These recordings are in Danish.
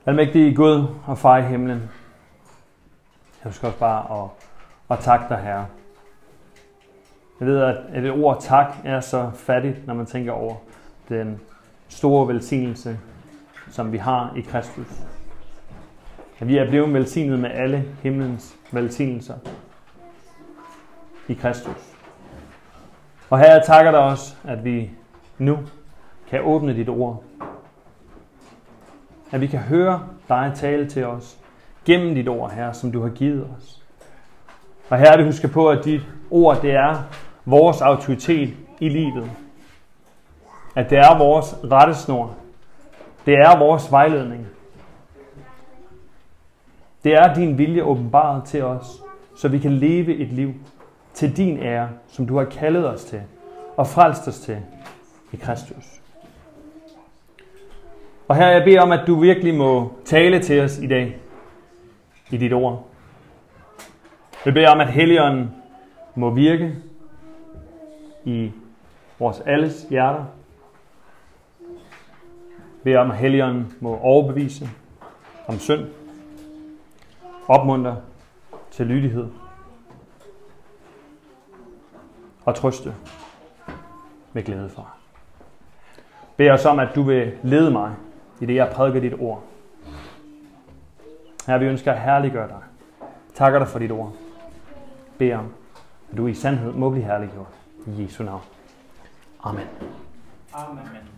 Almægtige Gud og far i himlen, jeg ønsker også bare at takke dig, Herre. Jeg ved, at et ord tak er så fattigt, når man tænker over den store velsignelse, som vi har i Kristus. At vi er blevet velsignet med alle himlens velsignelser i Kristus. Og Herre, jeg takker dig også, at vi nu kan åbne dit ord. At vi kan høre dig tale til os gennem dit ord, Herre, som du har givet os. Og Herre, vi husker på, at dit ord, det er vores autoritet i livet. At det er vores rettesnor. Det er vores vejledning. Det er din vilje åbenbaret til os, så vi kan leve et liv til din ære, som du har kaldet os til og frelst os til i Kristus. Og Herre, jeg beder om, at du virkelig må tale til os i dag i dit ord. Jeg beder om, at Helligånden må virke i vores alles hjerter. Jeg beder om, at Helligånden må overbevise om synd, opmuntre til lydighed og trøste med glæde for. Jeg beder os om, at du vil lede mig i det, jeg prædiker dit ord. Herre, vi ønsker at herliggøre dig. Takker dig for dit ord. Beder om, at du i sandhed må blive herliggjort. I Jesu navn. Amen. Amen.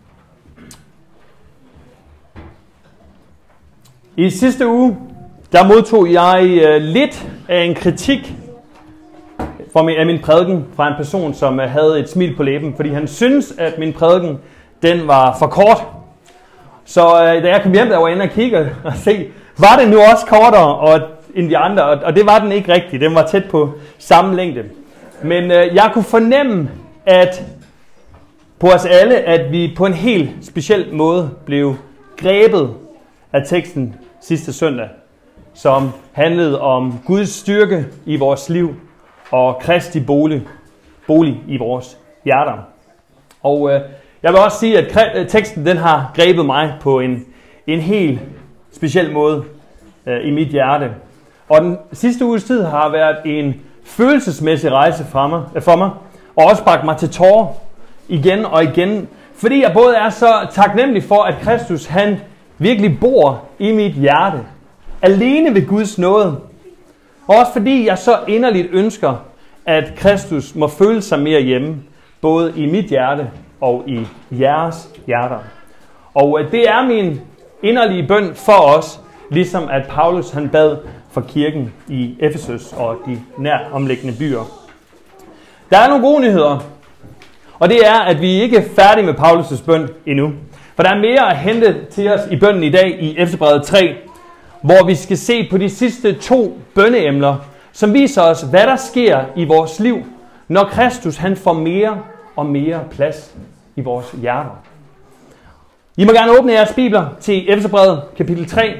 I sidste uge, der modtog jeg lidt af en kritik af min prædiken fra en person, som havde et smil på læben, fordi han syntes, at min prædiken, den var for kort. Så da jeg kom hjem, der var inde og kigge og se, var det nu også kortere end de andre, og det var den ikke rigtigt. Den var tæt på samme længde. Men jeg kunne fornemme, at på os alle, at vi på en helt speciel måde blev grebet af teksten sidste søndag, som handlede om Guds styrke i vores liv og Kristi bolig i vores hjerter. Og jeg vil også sige, at teksten den har grebet mig på en helt speciel måde i mit hjerte. Og den sidste uges tid har været en følelsesmæssig rejse for mig, og også bragt mig til tårer igen og igen, fordi jeg både er så taknemmelig for, at Kristus han virkelig bor i mit hjerte, alene ved Guds nåde, og også fordi jeg så inderligt ønsker, at Kristus må føle sig mere hjemme, både i mit hjerte og i jeres hjerter. Og det er min inderlige bøn for os, ligesom at Paulus han bad for kirken i Efesus og de nær omliggende byer. Der er nogle gode nyheder, og det er, at vi ikke er færdige med Paulus' bøn endnu. For der er mere at hente til os i bønnen i dag i Efeserbrevet 3, hvor vi skal se på de sidste 2 bønneemner, som viser os, hvad der sker i vores liv, når Kristus han får mere og mere plads i vores hjerter. I må gerne åbne jeres bibler til Efeserbrevet kapitel 3.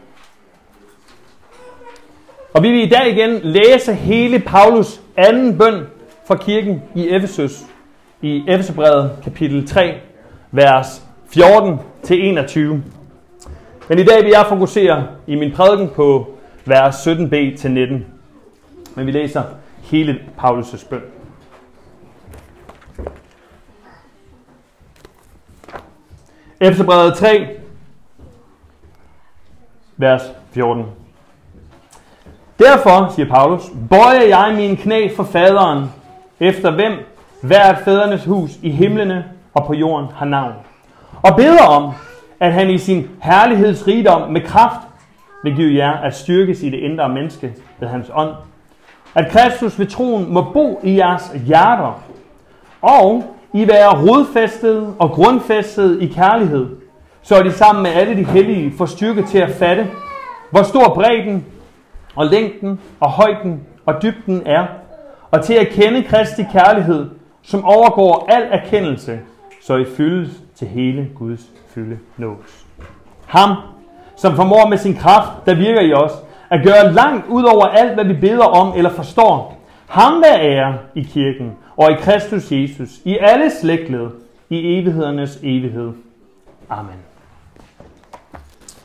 Og vi vil i dag igen læse hele Paulus anden bøn for kirken i Efesus i Efeserbrevet kapitel 3, vers 14-21. Men i dag vil jeg fokusere i min prædiken på vers 17b-19. Men vi læser hele Paulus' bøn. Efeserbrevet 3, vers 14. Derfor, siger Paulus, bøjer jeg mine knæ for faderen, efter hvem hvert fædrenes hus i himlene og på jorden har navn, og beder om, at han i sin herlighedsrigdom med kraft vil give jer at styrkes i det indre menneske ved hans ånd, at Kristus ved troen må bo i jeres hjerter, og I være rodfæstet og grundfæstet i kærlighed, så de sammen med alle de hellige får styrke til at fatte, hvor stor bredden og længden og højden og dybden er, og til at kende Kristi kærlighed, som overgår al erkendelse, så I fyldes til hele Guds fylde nås. Ham, som formår med sin kraft, der virker i os, at gøre langt ud over alt, hvad vi beder om eller forstår. Ham der ære i kirken og i Kristus Jesus, i alle slægtled, i evighedernes evighed. Amen.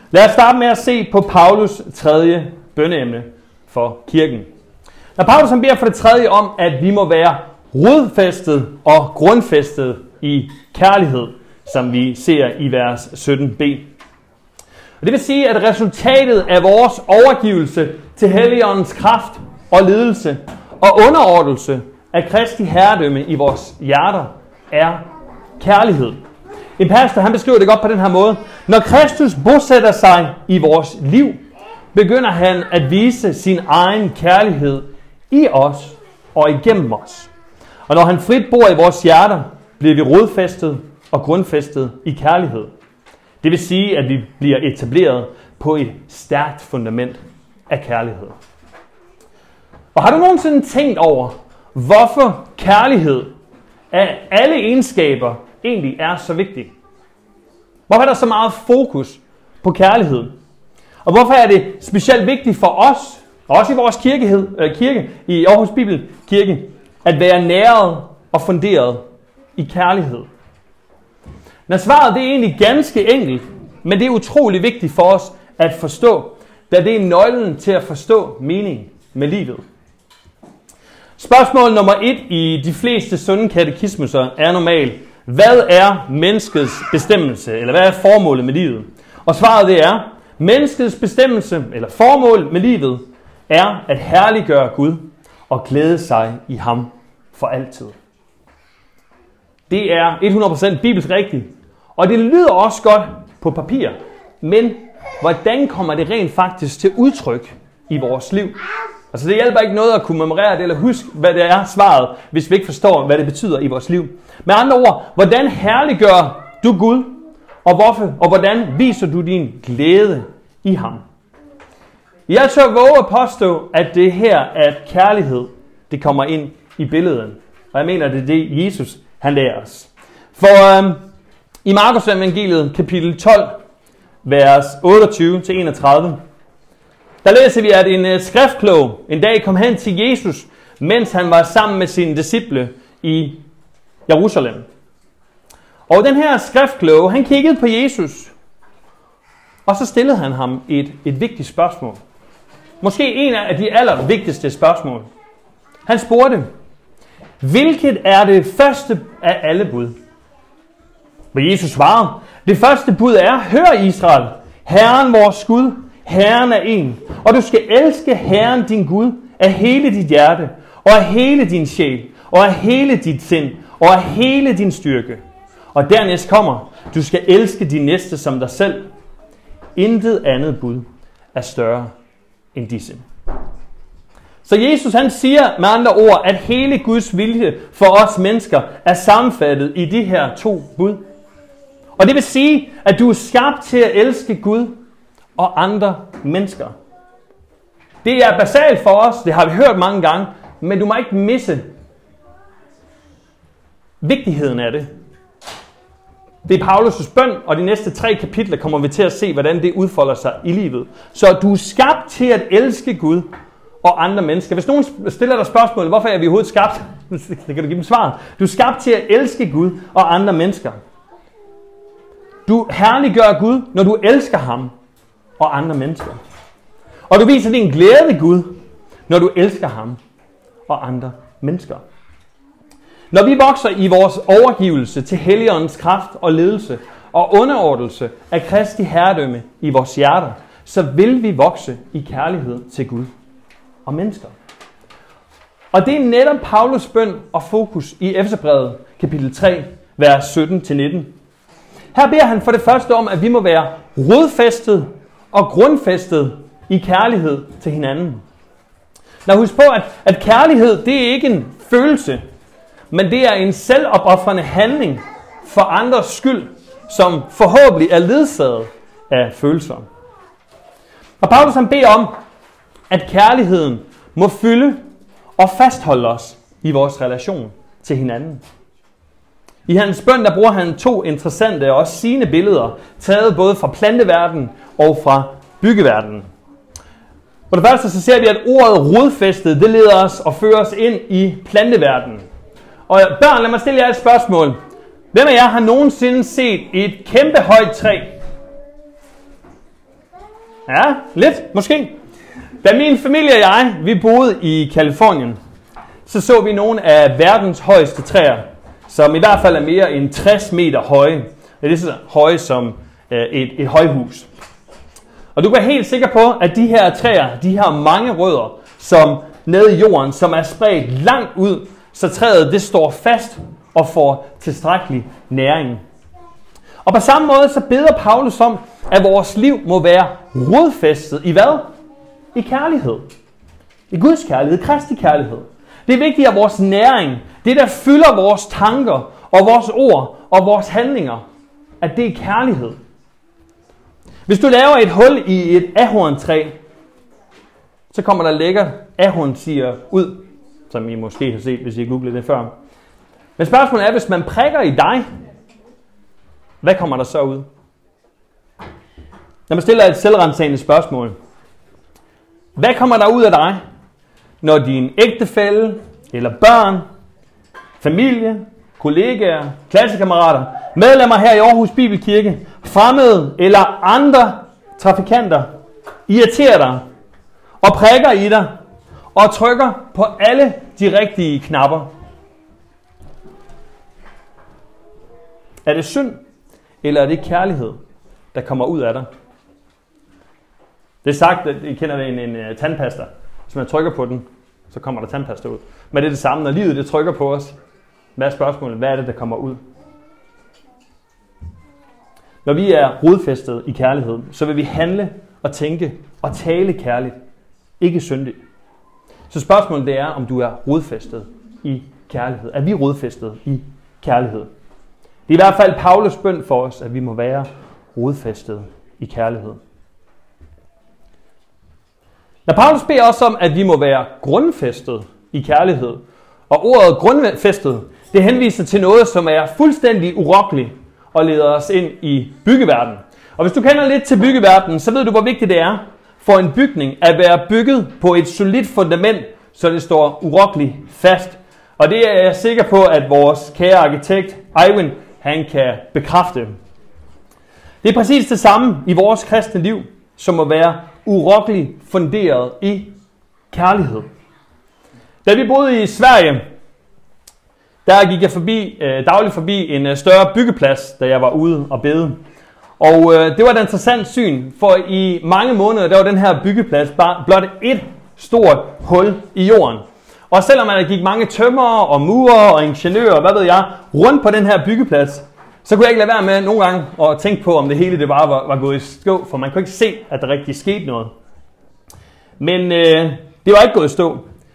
Lad os starte med at se på Paulus' tredje bønneemne for kirken. Når Paulus beder for det tredje om, at vi må være rodfæstet og grundfæstet i kærlighed, som vi ser i vers 17b. Og det vil sige, at resultatet af vores overgivelse til Helligåndens kraft og ledelse og underordnelse af Kristi herredømme i vores hjerter er kærlighed. En pastor, han beskriver det godt på den her måde. Når Kristus bosætter sig i vores liv, begynder han at vise sin egen kærlighed i os og igennem os. Og når han frit bor i vores hjerter, bliver vi rodfæstet og grundfæstet i kærlighed. Det vil sige, at vi bliver etableret på et stærkt fundament af kærlighed. Og har du nogensinde tænkt over, hvorfor kærlighed af alle egenskaber egentlig er så vigtig? Hvorfor er der så meget fokus på kærlighed? Og hvorfor er det specielt vigtigt for os, også i vores kirke i Aarhus Bibelkirke, at være næret og funderet i kærlighed? Når svaret det er egentlig ganske enkelt, men det er utrolig vigtigt for os at forstå, da det er nøglen til at forstå meningen med livet. Spørgsmål nummer 1 i de fleste sunde katekismuser er normalt: hvad er menneskets bestemmelse, eller hvad er formålet med livet? Og svaret det er: menneskets bestemmelse, eller formål med livet, er at herliggøre Gud og glæde sig i ham for altid. Det er 100% bibelsk rigtigt, og det lyder også godt på papir. Men hvordan kommer det rent faktisk til udtryk i vores liv? Altså det hjælper ikke noget at kunne memorere det eller huske, hvad det er svaret, hvis vi ikke forstår, hvad det betyder i vores liv. Med andre ord, hvordan herliggør du Gud, og hvorfor, og hvordan viser du din glæde i ham? Jeg tør våge at påstå, at det her, at kærlighed, det kommer ind i billedet. Og jeg mener, det er det, Jesus han lærer os. For i Markus evangeliet, kapitel 12, vers 28-31, der læser vi, at en skriftklog en dag kom hen til Jesus, mens han var sammen med sine disciple i Jerusalem. Og den her skriftkloge, han kiggede på Jesus, og så stillede han ham et vigtigt spørgsmål. Måske en af de allervigtigste spørgsmål. Han spurgte: hvilket er det første af alle bud? Og Jesus svarede: det første bud er: hør Israel, Herren vores Gud, Herren er en, og du skal elske Herren din Gud af hele dit hjerte, og af hele din sjæl, og af hele dit sind, og af hele din styrke. Og dernæst kommer: du skal elske din næste som dig selv. Intet andet bud er større end disse. Så Jesus han siger med andre ord, at hele Guds vilje for os mennesker er sammenfattet i de her 2 bud. Og det vil sige, at du er skabt til at elske Gud og andre mennesker. Det er basalt for os, det har vi hørt mange gange, men du må ikke misse vigtigheden af det. Det er Paulus' bøn, og de næste 3 kapitler kommer vi til at se, hvordan det udfolder sig i livet. Så du er skabt til at elske Gud og andre mennesker. Hvis nogen stiller dig spørgsmål, hvorfor er vi overhovedet skabt? Det kan du give dem svaret. Du er skabt til at elske Gud og andre mennesker. Du herliggør Gud, når du elsker ham og andre mennesker. Og du viser din glæde ved Gud, når du elsker ham og andre mennesker. Når vi vokser i vores overgivelse til Helligåndens kraft og ledelse og underordnelse af Kristi herredømme i vores hjerter, så vil vi vokse i kærlighed til Gud og mennesker. Og det er netop Paulus' bøn og fokus i Efeserbrevet kapitel 3, vers 17-19. Her beder han for det første om, at vi må være rodfæstet og grundfæstet i kærlighed til hinanden. Lad os huske på, at kærlighed, det er ikke en følelse, men det er en selvopofrende handling for andres skyld, som forhåbentlig er ledsaget af følelser. Og Paulus han beder om, at kærligheden må fylde og fastholde os i vores relation til hinanden. I hans bøn der bruger han 2 interessante og også sigende billeder, taget både fra planteverdenen og fra byggeverdenen. For det første så ser vi, at ordet rodfæstet, det leder os og fører os ind i planteverdenen. Og børn, lad mig stille jer et spørgsmål. Hvem af jer har nogensinde set et kæmpe højt træ? Ja, lidt, måske. Da min familie og jeg, vi boede i Californien, så vi nogle af verdens højeste træer, som i hvert fald er mere end 60 meter høje. Det er lige så høje som et højhus. Og du kan være helt sikker på, at de her træer, de har mange rødder, som nede i jorden, som er spredt langt ud, så træet det står fast og får tilstrækkelig næring. Og på samme måde så beder Paulus om, at vores liv må være rodfæstet i hvad? I kærlighed. I Guds kærlighed, Kristi kærlighed. Det er vigtigt, at vores næring, det der fylder vores tanker og vores ord og vores handlinger, at det er kærlighed. Hvis du laver et hul i et ahorntræ, så kommer der lækkert ahornsier ud, som I måske har set, hvis I googlede det før. Men spørgsmålet er, hvis man prikker i dig, hvad kommer der så ud? Når man stiller et selvrensagende spørgsmål, hvad kommer der ud af dig, når din ægtefælle eller børn, familie, kollegaer, klassekammerater, medlemmer her i Aarhus Bibelkirke, fremmede eller andre trafikanter irriterer dig og prikker i dig og trykker på alle de rigtige knapper? Er det synd, eller er det kærlighed, der kommer ud af dig? Det er sagt, at I kender en tandpasta. Hvis man trykker på den, så kommer der tandpasta ud. Men det er det samme, når livet det trykker på os. Hvad er spørgsmålet? Hvad er det, der kommer ud? Når vi er rodfæstet i kærlighed, så vil vi handle og tænke og tale kærligt. Ikke syndigt. Så spørgsmålet det er, om du er rodfæstet i kærlighed. Er vi rodfæstet i kærlighed? Det er i hvert fald Paulus bøn for os, at vi må være rodfæstet i kærlighed. Når Paulus beder også om, at vi må være grundfæstet i kærlighed, og ordet grundfæstet, det henviser til noget, som er fuldstændig urokkeligt og leder os ind i byggeverdenen. Og hvis du kender lidt til byggeverdenen, så ved du, hvor vigtigt det er for en bygning at være bygget på et solidt fundament, så det står urokkeligt fast. Og det er jeg sikker på, at vores kære arkitekt Eivind, han kan bekræfte. Det er præcis det samme i vores kristne liv, som at være urokkeligt funderet i kærlighed. Da vi boede i Sverige, der gik jeg dagligt forbi en større byggeplads, da jeg var ude og bede. Og det var et interessant syn, for i mange måneder, der var den her byggeplads bare blot et stort hul i jorden. Og selvom der gik mange tømrere og murere og ingeniører, hvad ved jeg, rundt på den her byggeplads, så kunne jeg ikke lade være med nogle gange at tænke på, om det hele det bare var gået i stå, for man kunne ikke se, at der rigtig skete noget. Men det var ikke gået i stå.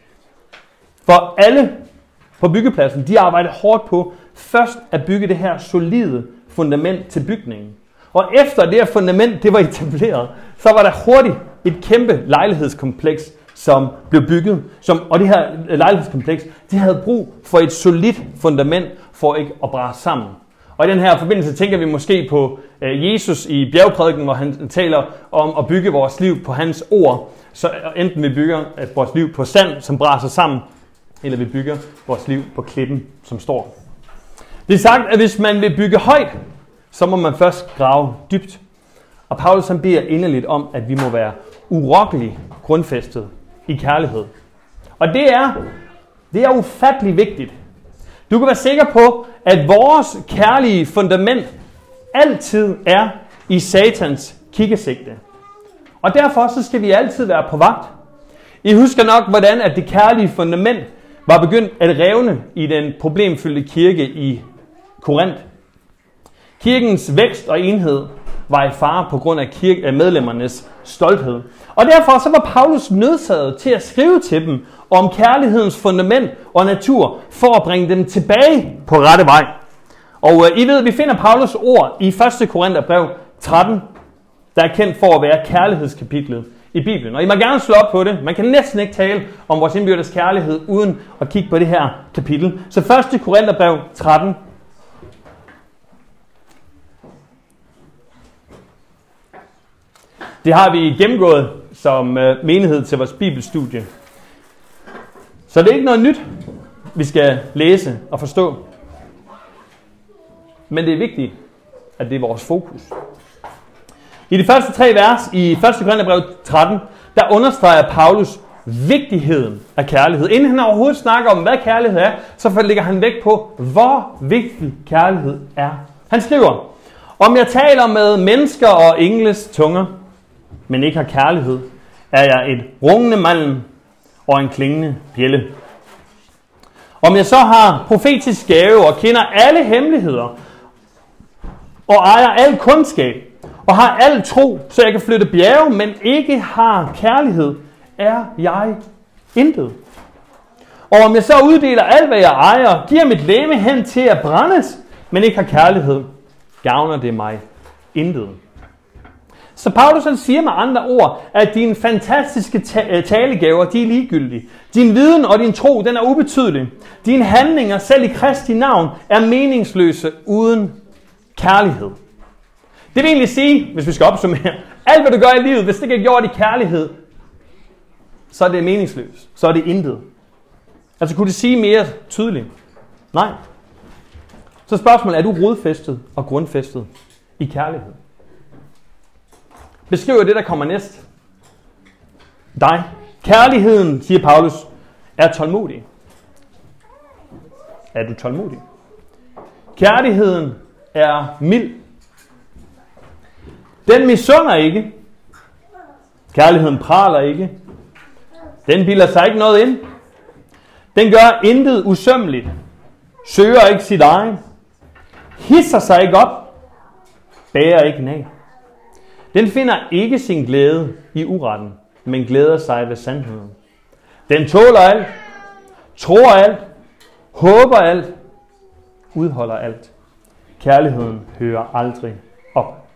For alle på byggepladsen, de arbejdede hårdt på først at bygge det her solide fundament til bygningen. Og efter det her fundament, det var etableret, så var der hurtigt et kæmpe lejlighedskompleks, som blev bygget. Og det her lejlighedskompleks, de havde brug for et solidt fundament for ikke at brase sammen. Og i den her forbindelse tænker vi måske på Jesus i bjergprædiken, hvor han taler om at bygge vores liv på hans ord. Så enten vi bygger vores liv på sand, som braser sammen, eller vi bygger vores liv på klippen, som står. Det er sagt, at hvis man vil bygge højt, så må man først grave dybt. Og Paulus han beder inderligt om, at vi må være urokkeligt grundfæstet i kærlighed. Og det er ufattelig vigtigt. Du kan være sikker på, at vores kærlige fundament altid er i Satans kiggesigte. Og derfor så skal vi altid være på vagt. I husker nok, hvordan at det kærlige fundament var begyndt at revne i den problemfyldte kirke i Korinth. Kirkens vækst og enhed var i fare på grund af medlemmernes stolthed. Og derfor så var Paulus nødsaget til at skrive til dem om kærlighedens fundament og natur, for at bringe dem tilbage på rette vej. Og I ved, vi finder Paulus ord i 1. Korintherbrev 13, der er kendt for at være kærlighedskapitlet i Bibelen. Og I må gerne slå op på det. Man kan næsten ikke tale om vores indbyrdes kærlighed, uden at kigge på det her kapitel. Så 1. Korintherbrev 13. Det har vi gennemgået som menighed til vores bibelstudie. Så det er ikke noget nyt, vi skal læse og forstå. Men det er vigtigt, at det er vores fokus. I de første 3 vers i 1. Korintherbrev 13, der understreger Paulus vigtigheden af kærlighed. Inden han overhovedet snakker om, hvad kærlighed er, så lægger han vægt på, hvor vigtig kærlighed er. Han skriver, om jeg taler med mennesker og engles tunger, men ikke har kærlighed, er jeg et rungende malm og en klingende bjælde. Om jeg så har profetisk gave og kender alle hemmeligheder, og ejer al kundskab, og har al tro, så jeg kan flytte bjerge, men ikke har kærlighed, er jeg intet. Og om jeg så uddeler alt, hvad jeg ejer, giver mit legeme hen til at brændes, men ikke har kærlighed, gavner det mig intet. Så Paulus han siger med andre ord, at dine fantastiske talegaver, de er ligegyldige. Din viden og din tro, den er ubetydelig. Dine handlinger, selv i Kristi navn, er meningsløse uden kærlighed. Det vil egentlig sige, hvis vi skal opsummere, alt hvad du gør i livet, hvis det ikke er gjort i kærlighed, så er det meningsløst. Så er det intet. Altså kunne det sige mere tydeligt? Nej. Så spørgsmålet, er du rodfæstet og grundfæstet i kærlighed? Beskriver det, der kommer næst. Dig. Kærligheden, siger Paulus, er tålmodig. Er du tålmodig? Kærligheden er mild. Den misunder ikke. Kærligheden praler ikke. Den bilder sig ikke noget ind. Den gør intet usømmeligt. Søger ikke sit egen. Hisser sig ikke op. Bærer ikke nag. Den finder ikke sin glæde i uretten, men glæder sig ved sandheden. Den tåler alt. Tror alt. Håber alt. Udholder alt. Kærligheden hører aldrig op.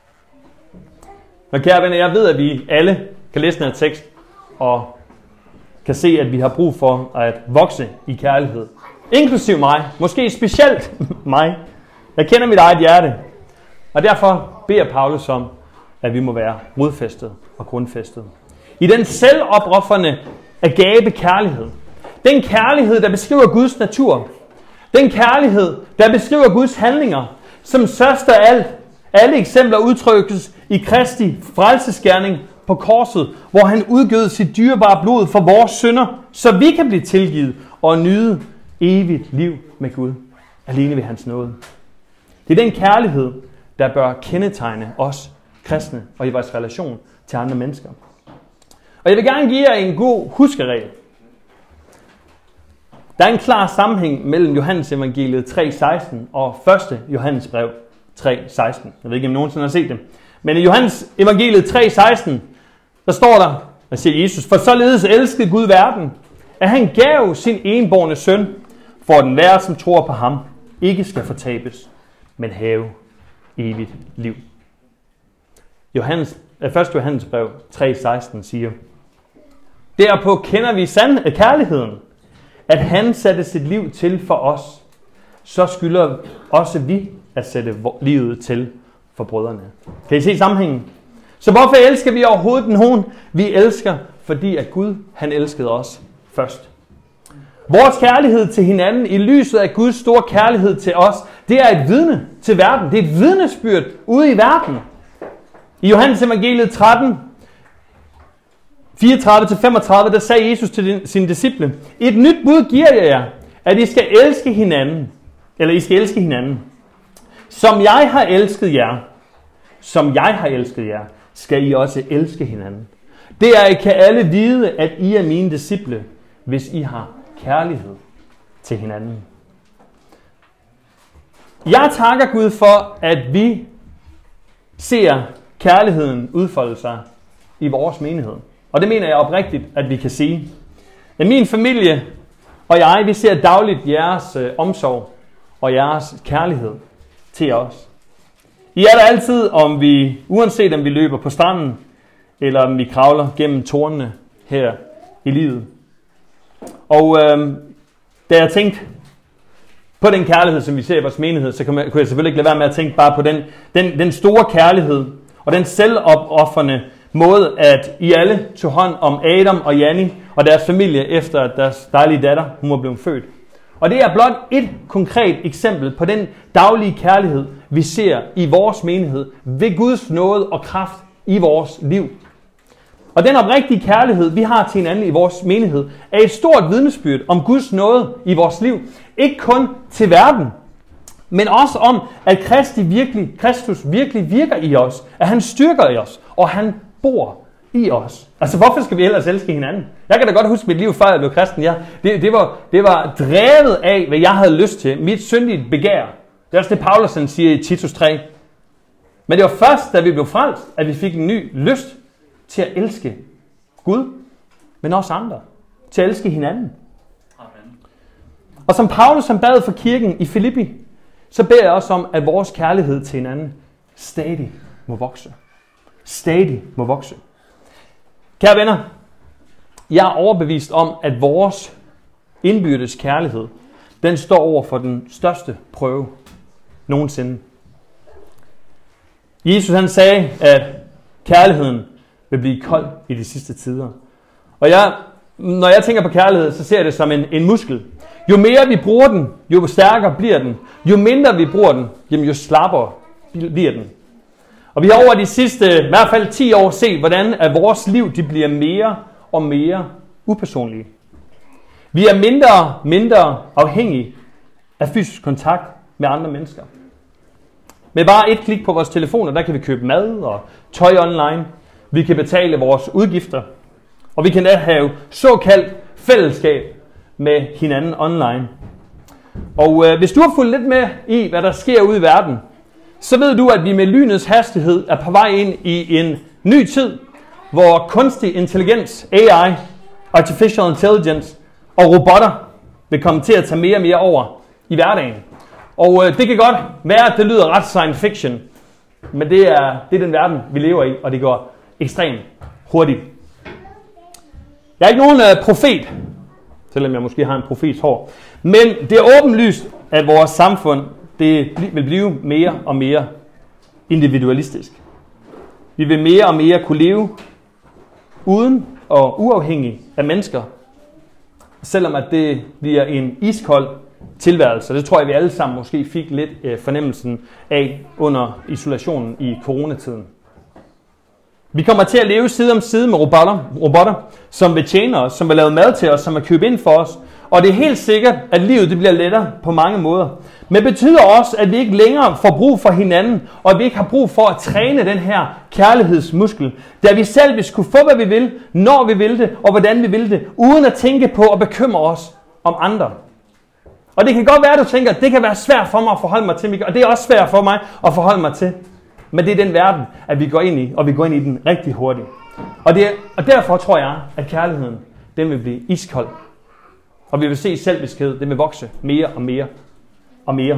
Men kære venner, jeg ved, at vi alle kan læse den her tekst og kan se, at vi har brug for at vokse i kærlighed. Inklusiv mig. Måske specielt mig. Jeg kender mit eget hjerte. Og derfor beder Paulus om, at vi må være rodfæstet og grundfæstet. I den selvopoffrende agape kærlighed. Den kærlighed, der beskriver Guds natur. Den kærlighed, der beskriver Guds handlinger. Som størst af alt. Alle eksempler udtrykkes i Kristi frelsesgerning på korset, hvor han udgød sit dyrebare blod for vores synder, så vi kan blive tilgivet og nyde evigt liv med Gud, alene ved hans nåde. Det er den kærlighed, der bør kendetegne os kristne og i vores relation til andre mennesker. Og jeg vil gerne give jer en god huskeregel. Der er en klar sammenhæng mellem Johannes evangeliet 3:16 og 1. Johannes brev 3:16. Jeg ved ikke, om nogensinde har set det. Men i Johannes evangeliet 3:16, der står der siger Jesus, for således elskede Gud verden, at han gav sin enbårne søn, for at den hver, som tror på ham, ikke skal fortabes, men have evigt liv. 1. Johannes brev 3:16 siger, derpå kender vi kærligheden, at han satte sit liv til for os, så skylder også vi at sætte livet til for brødrene. Kan I se sammenhængen? Så hvorfor elsker vi overhovedet nogen? Vi elsker, fordi at Gud, han elskede os først. Vores kærlighed til hinanden i lyset af Guds store kærlighed til os, det er et vidne til verden. Det er et vidnesbyrd ude i verden. I Johannes evangeliet 13, 34-35, der sagde Jesus til sine disciple, et nyt bud giver jeg jer, at I skal elske hinanden, eller I skal elske hinanden. Som jeg har elsket jer, skal I også elske hinanden. Det er, I kan alle vide, at I er mine disciple, hvis I har kærlighed til hinanden. Jeg takker Gud for, at vi ser kærligheden udfolde sig i vores menighed. Og det mener jeg oprigtigt, at vi kan sige. At min familie og jeg, vi ser dagligt jeres omsorg og jeres kærlighed til os. I er der altid, uanset om vi løber på stranden, eller om vi kravler gennem tornene her i livet. Og da jeg tænkte på den kærlighed, som vi ser i vores menighed, så kunne jeg selvfølgelig ikke lade være med at tænke bare på den store kærlighed, og den selvopoffrende måde, at I alle tog hånd om Adam og Janni og deres familie, efter at deres dejlige datter, hun var blevet født. Og det er blot et konkret eksempel på den daglige kærlighed, vi ser i vores menighed ved Guds nåde og kraft i vores liv. Og den oprigtige kærlighed, vi har til hinanden i vores menighed, er et stort vidnesbyrd om Guds nåde i vores liv. Ikke kun til verden, men også om, at Kristus virkelig virker i os. At han styrker i os, og han bor i os. Altså, hvorfor skal vi ellers elske hinanden? Jeg kan da godt huske mit liv, før jeg blev kristen. Det var drevet af, hvad jeg havde lyst til. Mit syndige begær. Det er også det, Paulus siger i Titus 3. Men det var først, da vi blev frelst, at vi fik en ny lyst til at elske Gud, men også andre. Til at elske hinanden. Amen. Og som Paulus han bad for kirken i Filippi, så beder jeg også om, at vores kærlighed til hinanden stadig må vokse. Stadig må vokse. Kære venner, jeg er overbevist om, at vores indbyrdes kærlighed, den står over for den største prøve nogensinde. Jesus han sagde, at kærligheden vil blive kold i de sidste tider. Og når jeg tænker på kærlighed, så ser jeg det som en muskel. Jo mere vi bruger den, jo stærkere bliver den. Jo mindre vi bruger den, jo slappere bliver den. Og vi har over de sidste, i hvert fald 10 år, set, hvordan at vores liv de bliver mere og mere upersonlige. Vi er mindre afhængige af fysisk kontakt med andre mennesker. Med bare et klik på vores telefoner, der kan vi købe mad og tøj online. Vi kan betale vores udgifter. Og vi kan da have såkaldt fællesskab med hinanden online. Og hvis du har fulgt lidt med i, hvad der sker ude i verden, så ved du, at vi med lynets hastighed er på vej ind i en ny tid, hvor kunstig intelligens, AI, Artificial Intelligence og robotter vil komme til at tage mere og mere over i hverdagen. Og det kan godt være, at det lyder ret science fiction, men det er den verden, vi lever i, og det går ekstremt hurtigt. Jeg er ikke nogen profet, selvom jeg måske har en profets hår, men det er åbenlyst, at vores samfund det vil blive mere og mere individualistisk. Vi vil mere og mere kunne leve uden og uafhængig af mennesker, selvom at det bliver en iskold tilværelse. Det tror jeg, vi alle sammen måske fik lidt fornemmelsen af under isolationen i coronatiden. Vi kommer til at leve side om side med robotter, som vil tjene os, som vil lave mad til os, som vil købe ind for os. Og det er helt sikkert, at livet det bliver lettere på mange måder. Men det betyder også, at vi ikke længere får brug for hinanden, og at vi ikke har brug for at træne den her kærlighedsmuskel. Da vi selv vil skulle få, hvad vi vil, når vi vil det, og hvordan vi vil det, uden at tænke på og bekymre os om andre. Og det kan godt være, at du tænker, at det kan være svært for mig at forholde mig til, Mikael, og det er også svært for mig at forholde mig til. Men det er den verden, at vi går ind i, og vi går ind i den rigtig hurtigt. Og derfor tror jeg, at kærligheden, den vil blive iskold. Og vi vil se selvbevidsthed, den vil vokse mere og mere og mere.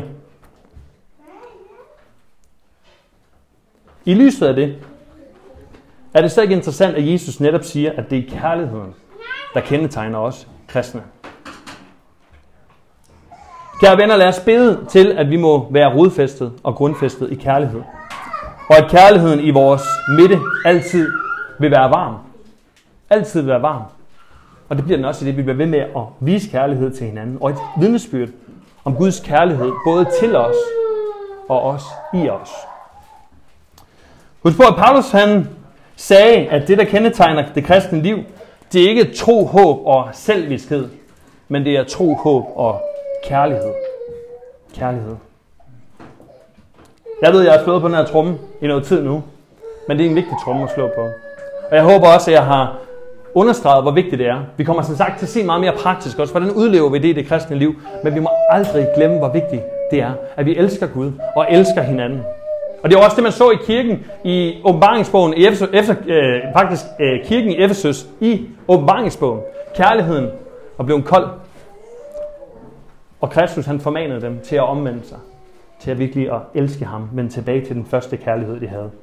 I lyset af det, er det så ikke interessant, at Jesus netop siger, at det er kærligheden, der kendetegner os kristne. Kære venner, lad os bede til, at vi må være rodfæstet og grundfæstet i kærlighed. Og at kærligheden i vores midte altid vil være varm. Altid vil være varm. Og det bliver den også i det, vi bliver ved med at vise kærlighed til hinanden. Og et vidnesbyrd om Guds kærlighed, både til os og også i os. Husk på, at Paulus han sagde, at det, der kendetegner det kristne liv, det er ikke tro, håb og selvviskhed, men det er tro, håb og kærlighed. Kærlighed. Jeg ved, jeg har slået på den her tromme i noget tid nu, men det er en vigtig tromme at slå på. Og jeg håber også, at jeg har understreget, hvor vigtigt det er. Vi kommer som sagt til at se meget mere praktisk også, hvordan udlever vi det i det kristne liv, men vi må aldrig glemme, hvor vigtigt det er, at vi elsker Gud og elsker hinanden. Og det er også det, man så i kirken i åbenbaringsbogen, kirken i Efesus i åbenbaringsbogen. Kærligheden var blevet kold. Og Kristus han formanede dem til at omvende sig, til at virkelig at elske ham, men tilbage til den første kærlighed, de havde.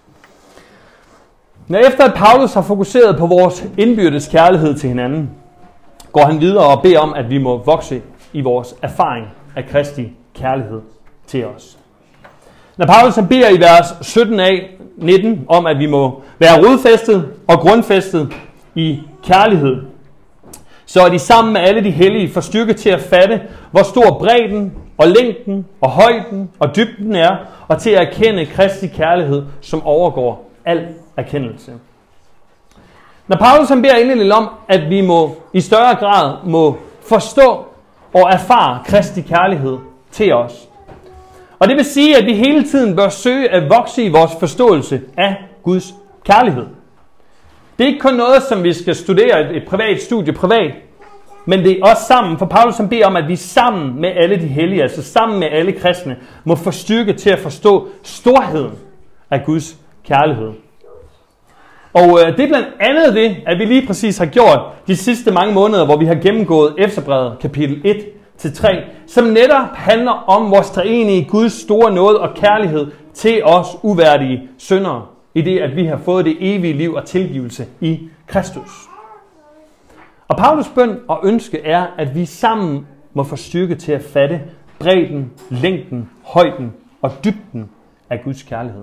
Når efter at Paulus har fokuseret på vores indbyrdes kærlighed til hinanden, går han videre og beder om, at vi må vokse i vores erfaring af Kristi kærlighed til os. Når Paulus han beder i vers 17-19 om, at vi må være rodfæstet og grundfæstet i kærlighed, så er de sammen med alle de hellige for styrke til at fatte, hvor stor bredden og længden og højden og dybden er, og til at erkende Kristi kærlighed, som overgår al erkendelse. Når Paulus han beder inderligt om, at vi i større grad må forstå og erfare Kristi kærlighed til os. Og det vil sige, at vi hele tiden bør søge at vokse i vores forståelse af Guds kærlighed. Det er ikke kun noget, som vi skal studere et privat studie privat, men det er også sammen, for Paulus han beder om, at vi sammen med alle de hellige, altså sammen med alle kristne, må få styrke til at forstå storheden af Guds kærlighed. Og det er blandt andet det, at vi lige præcis har gjort de sidste mange måneder, hvor vi har gennemgået Efeserbrevet kapitel 1-3, som netop handler om vores treenige Guds store nåde og kærlighed til os uværdige syndere, i det at vi har fået det evige liv og tilgivelse i Kristus. Og Paulus bøn og ønske er, at vi sammen må få styrke til at fatte bredden, længden, højden og dybden af Guds kærlighed.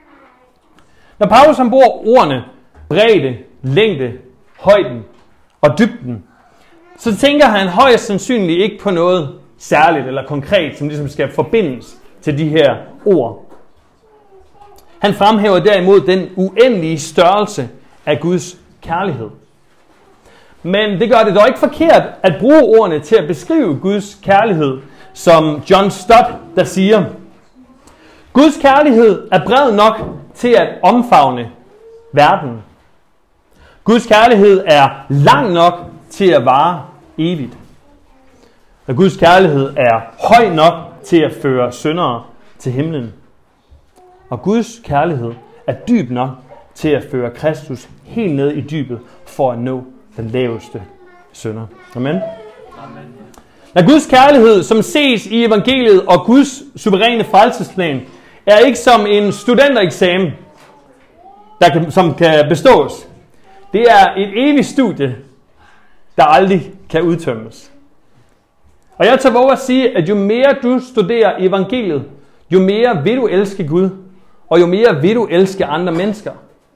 Når Paulus han bruger ordene bredde, længde, højden og dybden, så tænker han højst sandsynligt ikke på noget særligt eller konkret, som ligesom skal forbindes til de her ord. Han fremhæver derimod den uendelige størrelse af Guds kærlighed. Men det gør det dog ikke forkert at bruge ordene til at beskrive Guds kærlighed, som John Stott, der siger: Guds kærlighed er bred nok til at omfavne verden. Guds kærlighed er lang nok til at vare evigt. Og Guds kærlighed er høj nok til at føre syndere til himlen. Og Guds kærlighed er dyb nok til at føre Kristus helt ned i dybet for at nå den laveste synder. Amen. Når Guds kærlighed, som ses i evangeliet og Guds suveræne frelsesplan, er ikke som en studentereksamen, som kan bestås. Det er et evigt studie, der aldrig kan udtømmes. Og jeg tager våge at sige, at jo mere du studerer evangeliet, jo mere vil du elske Gud, og jo mere vil du elske andre mennesker.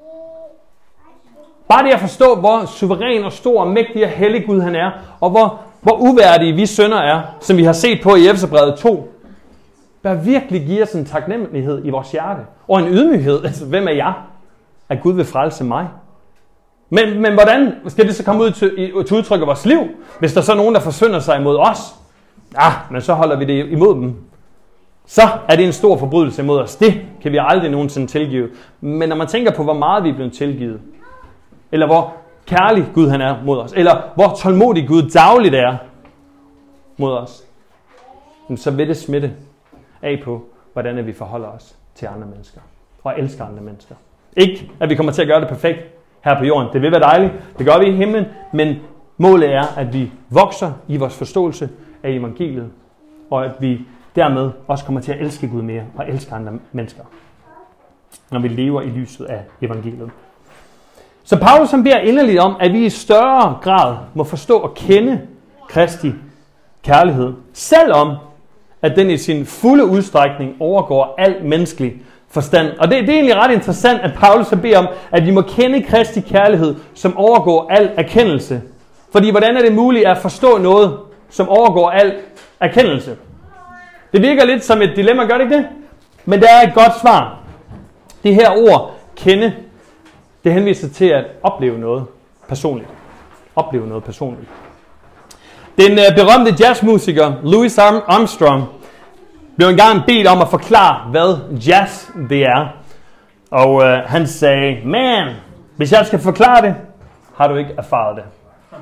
Bare det at forstå, hvor suveræn og stor og mægtig og hellig Gud han er, og hvor uværdige vi synder er, som vi har set på i Efeserbrevet 2, bør virkelig give os en taknemmelighed i vores hjerte, og en ydmyghed. Altså, hvem er jeg, at Gud vil frelse mig? Men hvordan skal det så komme ud til udtryk af vores liv, hvis der så er nogen, der forsynder sig imod os? Ja, men så holder vi det imod dem. Så er det en stor forbrydelse imod os. Det kan vi aldrig nogensinde tilgive. Men når man tænker på, hvor meget vi er blevet tilgivet, eller hvor kærlig Gud han er mod os, eller hvor tålmodig Gud dagligt er mod os, så vil det smitte af på, hvordan vi forholder os til andre mennesker, og elsker andre mennesker. Ikke, at vi kommer til at gøre det perfekt her på jorden. Det vil være dejligt, det gør vi i himlen, men målet er, at vi vokser i vores forståelse af evangeliet, og at vi dermed også kommer til at elske Gud mere, og elske andre mennesker, når vi lever i lyset af evangeliet. Så Paulus han beder inderligt om, at vi i større grad må forstå og kende Kristi kærlighed, selvom at den i sin fulde udstrækning overgår al menneskelig forstand. Og det er egentlig ret interessant, at Paulus beder om, at vi må kende Kristi kærlighed, som overgår al erkendelse. Fordi hvordan er det muligt at forstå noget, som overgår al erkendelse? Det virker lidt som et dilemma, gør det ikke det? Men der er et godt svar. Det her ord, kende, det henviser til at opleve noget personligt. Opleve noget personligt. Den berømte jazzmusiker Louis Armstrong blev engang bedt om at forklare, hvad jazz det er. Og han sagde, man, hvis jeg skal forklare det, har du ikke erfaret det.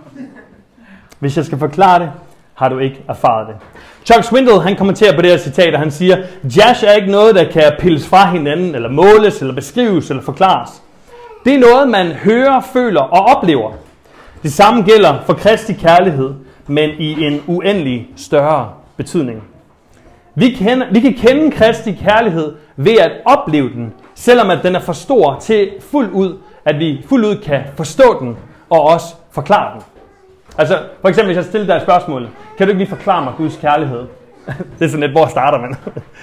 Hvis jeg skal forklare det, har du ikke erfaret det. Chuck Swindoll, han kommenterer på det her citat, og han siger, jazz er ikke noget, der kan pilles fra hinanden, eller måles, eller beskrives, eller forklares. Det er noget, man hører, føler og oplever. Det samme gælder for Kristi kærlighed, men i en uendelig større betydning. Vi kan kende Kristi kærlighed ved at opleve den, selvom at den er for stor til at vi fuldt ud kan forstå den og også forklare den. Altså, for eksempel, hvis jeg stiller dig et spørgsmål, kan du ikke lige forklare mig Guds kærlighed? Det er sådan lidt, hvor starter man?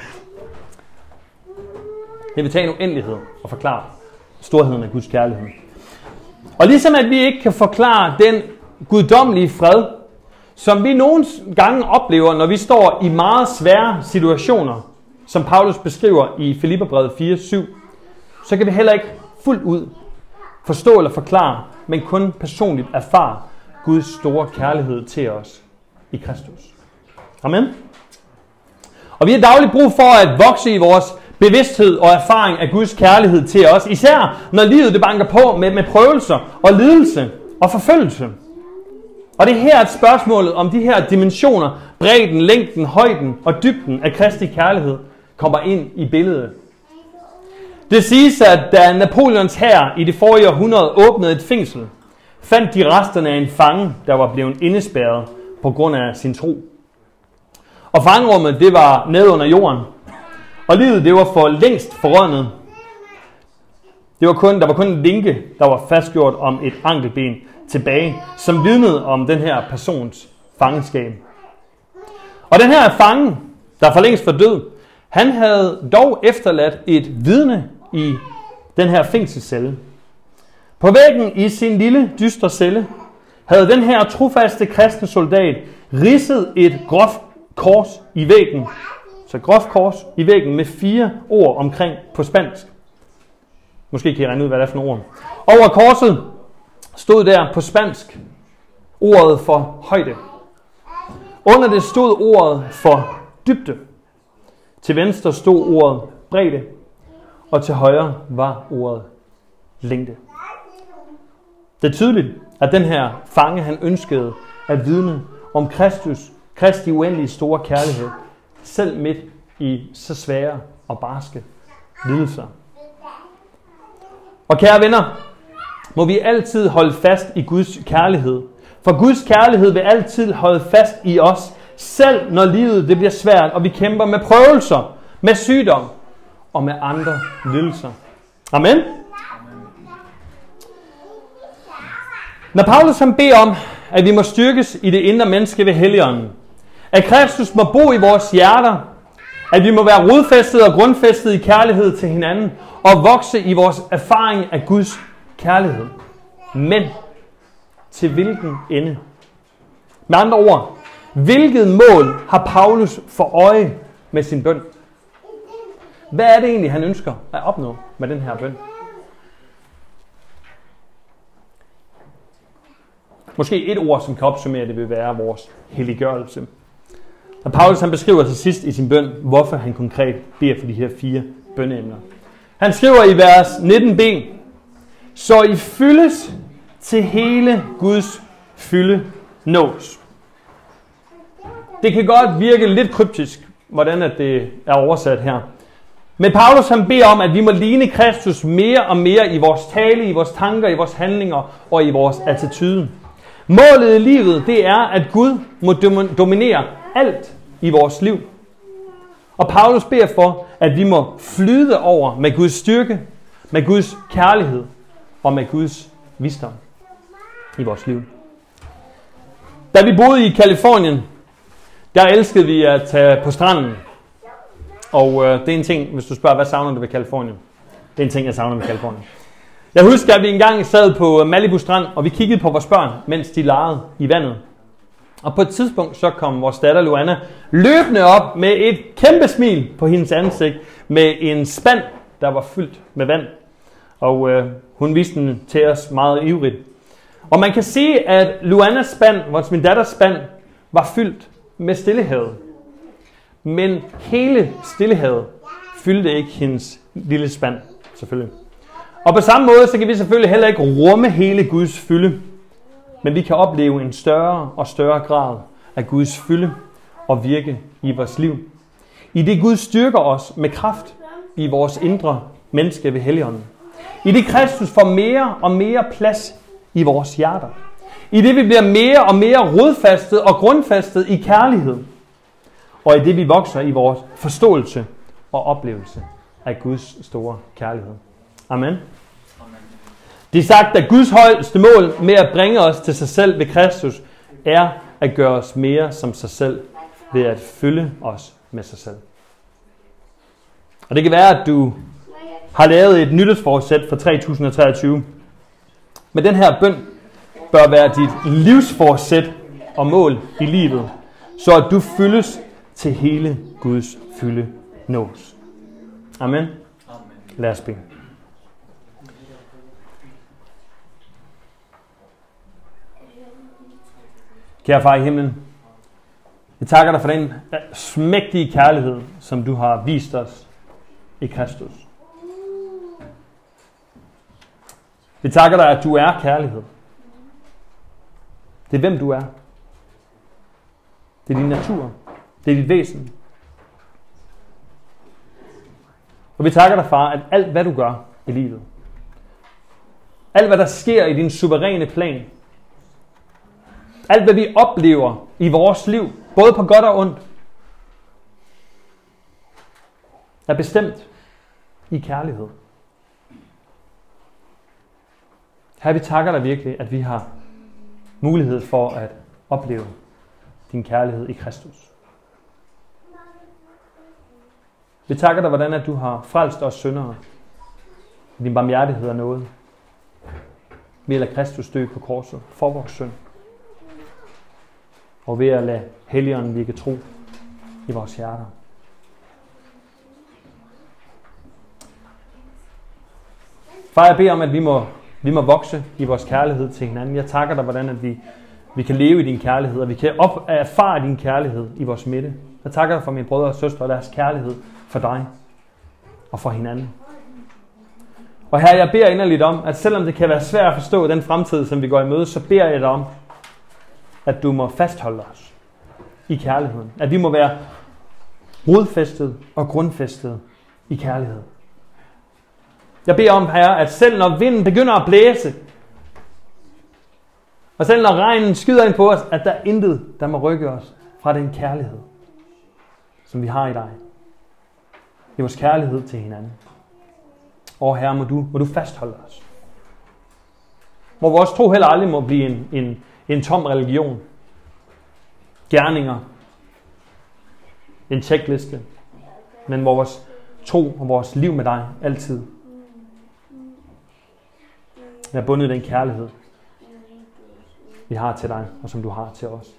Det vil tage en uendelighed og forklare storheden af Guds kærlighed. Og ligesom at vi ikke kan forklare den guddommelige fred, som vi nogle gange oplever, når vi står i meget svære situationer, som Paulus beskriver i Filipperbrevet 4:7, så kan vi heller ikke fuldt ud forstå eller forklare, men kun personligt erfare Guds store kærlighed til os i Kristus. Amen. Og vi har dagligt brug for at vokse i vores bevidsthed og erfaring af Guds kærlighed til os, især når livet det banker på med prøvelser og lidelse og forfølgelse. Og det er her, at spørgsmålet om de her dimensioner, bredden, længden, højden og dybden af Kristi kærlighed, kommer ind i billedet. Det siges, at da Napoleons hær i det forrige århundrede åbnede et fængsel, fandt de resterne af en fange, der var blevet indespærret på grund af sin tro. Og fangerummet, det var nede under jorden. Og livet, det var for længst forrådnet. Der var kun en linke, der var fastgjort om et ankelben tilbage, som vidnede om den her persons fangenskab. Og den her fange, der for længst var død, han havde dog efterladt et vidne i den her fængselscelle. På væggen i sin lille, dystre celle havde den her trofaste kristne soldat ridset et groft kors i væggen. Så groft kors i væggen med 4 ord omkring på spansk. Måske kan I regne ud, hvad det er for nogle ord. Over korset stod der på spansk ordet for højde. Under det stod ordet for dybde. Til venstre stod ordet bredde. Og til højre var ordet længde. Det er tydeligt, at den her fange, han ønskede at vidne om Kristi uendelige store kærlighed, selv midt i så svære og barske lidelser. Og kære venner, må vi altid holde fast i Guds kærlighed. For Guds kærlighed vil altid holde fast i os, selv når livet det bliver svært, og vi kæmper med prøvelser, med sygdom og med andre lidelser. Amen. Når Paulus han beder om, at vi må styrkes i det indre menneske ved Helligånden, at Kristus må bo i vores hjerter, at vi må være rodfæstet og grundfæstet i kærlighed til hinanden, og vokse i vores erfaring af Guds kærlighed. Men til hvilken ende? Med andre ord, hvilket mål har Paulus for øje med sin bøn? Hvad er det egentlig, han ønsker at opnå med den her bøn? Måske et ord, som kan opsummere det, vil være vores helliggørelse. Og Paulus han beskriver til sidst i sin bøn, hvorfor han konkret beder for de her 4 bønneemner. Han skriver i vers 19b, så I fyldes til hele Guds fylde nås. Det kan godt virke lidt kryptisk, hvordan at det er oversat her. Men Paulus han beder om, at vi må ligne Kristus mere og mere i vores tale, i vores tanker, i vores handlinger og i vores attitude. Målet i livet, det er, at Gud må dominere alt i vores liv. Og Paulus beder for, at vi må flyde over med Guds styrke, med Guds kærlighed og med Guds visdom i vores liv. Da vi boede i Californien, der elskede vi at tage på stranden. Og det er en ting, hvis du spørger, hvad savner du ved Californien? Det er en ting, jeg savner ved Californien. Jeg husker, at vi engang sad på Malibu Strand, og vi kiggede på vores børn, mens de legede i vandet. Og på et tidspunkt, så kom vores datter Luana løbende op med et kæmpe smil på hendes ansigt, med en spand, der var fyldt med vand. Og hun viste den til os meget ivrigt. Og man kan sige, at Luanas spand, min datters spand, var fyldt med Stillehavet. Men hele Stillehavet fyldte ikke hendes lille spand, selvfølgelig. Og på samme måde, så kan vi selvfølgelig heller ikke rumme hele Guds fylde. Men vi kan opleve en større og større grad af Guds fylde og virke i vores liv. I det Gud styrker os med kraft i vores indre menneske ved Helligånden. I det Kristus får mere og mere plads i vores hjerter. I det vi bliver mere og mere rodfastet og grundfastet i kærlighed. Og i det vi vokser i vores forståelse og oplevelse af Guds store kærlighed. Amen. Det er sagt, at Guds højeste mål med at bringe os til sig selv ved Kristus, er at gøre os mere som sig selv, ved at fylde os med sig selv. Og det kan være, at du har lavet et nytårsforsæt for 2023. Med den her bøn, bør være dit livsforsæt og mål i livet, så at du fyldes til hele Guds fylde nås. Amen. Lad os bede. Kære far i himlen, jeg takker dig for den smægtige kærlighed, som du har vist os i Kristus. Vi takker dig, at du er kærlighed. Det er hvem du er. Det er din natur. Det er dit væsen. Og vi takker dig, far, at alt hvad du gør i livet, alt hvad der sker i din suveræne plan, alt hvad vi oplever i vores liv, både på godt og ondt, er bestemt i kærlighed. Her vi takker dig virkelig, at vi har mulighed for at opleve din kærlighed i Kristus. Vi takker dig, hvordan at du har frelst os syndere. Din barmhjertighed er noget. Vi lader Kristus dø på korset for vores synd. Og ved at lade Helligånden virke tro i vores hjerter. Far, jeg beder om, at vi må vokse i vores kærlighed til hinanden. Jeg takker dig, hvordan at vi kan leve i din kærlighed, og vi kan erfare din kærlighed i vores midte. Jeg takker dig for mine brødre og søstre og deres kærlighed for dig og for hinanden. Og her jeg beder inderligt om, at selvom det kan være svært at forstå den fremtid, som vi går i møde, så beder jeg dig om, at du må fastholde os i kærligheden. At vi må være rodfæstet og grundfæstet i kærlighed. Jeg beder om, Herre, at selv når vinden begynder at blæse, og selv når regnen skyder ind på os, at der er intet, der må rykke os fra den kærlighed, som vi har i dig. Det er vores kærlighed til hinanden. Og Herre, må du fastholde os. Hvor vores tro heller aldrig må blive en tom religion. Gerninger. En checkliste. Men hvor vores tro og vores liv med dig altid er bundet i den kærlighed, vi har til dig, og som du har til os.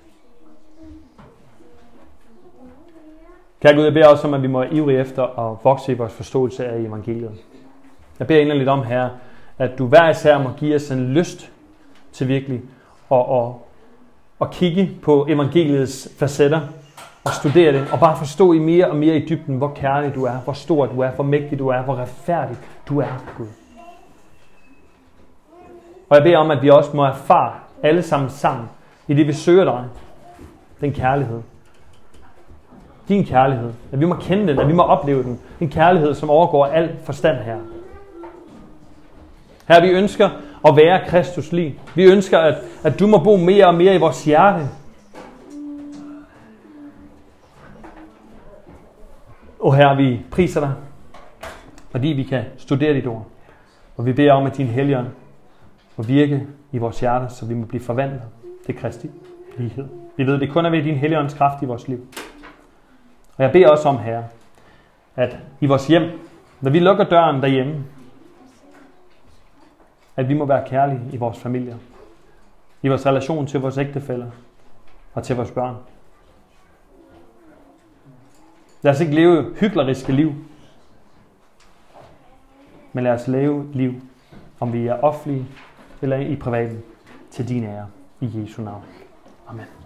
Kære Gud, jeg beder også om, at vi må være ivrige efter at vokse i vores forståelse af evangeliet. Jeg beder inderligt om, Herre, at du hver især må give os en lyst til virkelig at kigge på evangeliets facetter og studere det, og bare forstå i mere og mere i dybden, hvor kærlig du er, hvor stor du er, hvor mægtig du er, hvor retfærdig du er, Gud. Og jeg beder om, at vi også må erfare alle sammen i det, vi søger dig, den kærlighed. Din kærlighed. At vi må kende den, at vi må opleve den. En kærlighed, som overgår al forstand her. Her vi ønsker at være Kristus lig. Vi ønsker, at du må bo mere og mere i vores hjerte. Og Herre, vi priser dig, fordi vi kan studere dit ord. Og vi beder om, at din Helligånd må virke i vores hjerter, så vi må blive forvandlet til Kristi lighed. Vi ved, det kun er ved din Helligånds kraft i vores liv. Og jeg beder også om, Herre, at i vores hjem, når vi lukker døren derhjemme, at vi må være kærlige i vores familier, i vores relation til vores ægtefæller og til vores børn. Lad os ikke leve hykleriske liv, men lad os leve liv, om vi er offentlige eller i privaten, til din ære, i Jesu navn. Amen.